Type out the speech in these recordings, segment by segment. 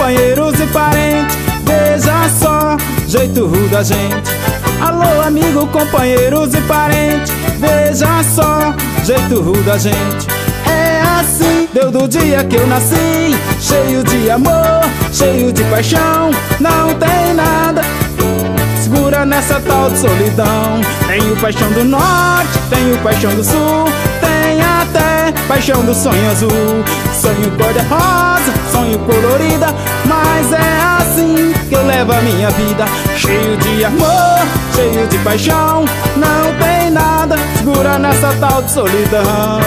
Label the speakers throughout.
Speaker 1: companheiros e parentes, veja só, jeito rude da gente. Alô, amigo, companheiros e parentes, veja só, jeito rude da gente. É assim, deu do dia que eu nasci, cheio de amor, cheio de paixão, não tem nada segura nessa tal de solidão. Tenho paixão do norte, tenho paixão do sul, tem até paixão do sonho azul. Sonho cor-de-rosa, sonho colorida, mas é assim que eu levo a minha vida. Cheio de amor, cheio de paixão, não tem nada segura nessa tal de solidão.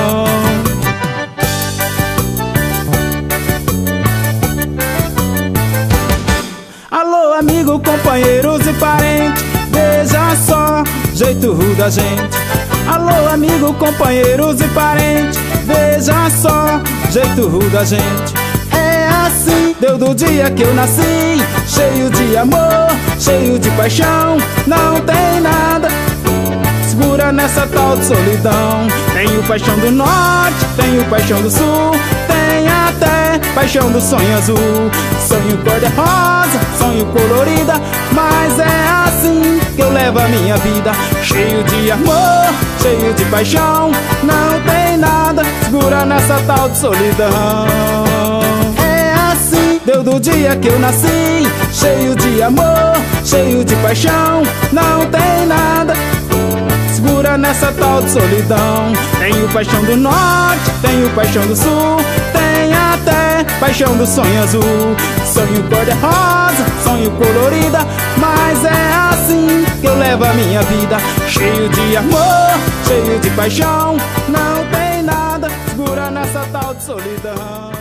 Speaker 1: Alô, amigo, companheiros e parentes, veja só, jeito rude da gente. Alô, amigo, companheiros e parentes, veja só, jeito rude da gente. É assim, deu do dia que eu nasci, cheio de amor, cheio de paixão, não tem nada segura nessa tal de solidão. Tenho paixão do norte, tenho paixão do sul, tem até paixão do sonho azul. Sonho cor-de-rosa, sonho colorida, mas é assim que eu levo a minha vida. Cheio de amor, cheio de paixão, não tem nada segura nessa tal de solidão. É assim, deu do dia que eu nasci, cheio de amor, cheio de paixão, não tem nada segura nessa tal de solidão. Tenho paixão do norte, tenho paixão do sul, tem até paixão do sonho azul. Sonho cor-de-rosa, sonho colorida, mas é assim que eu levo a minha vida. Cheio de amor, cheio de paixão, não tem nada segura nessa tal de solidão.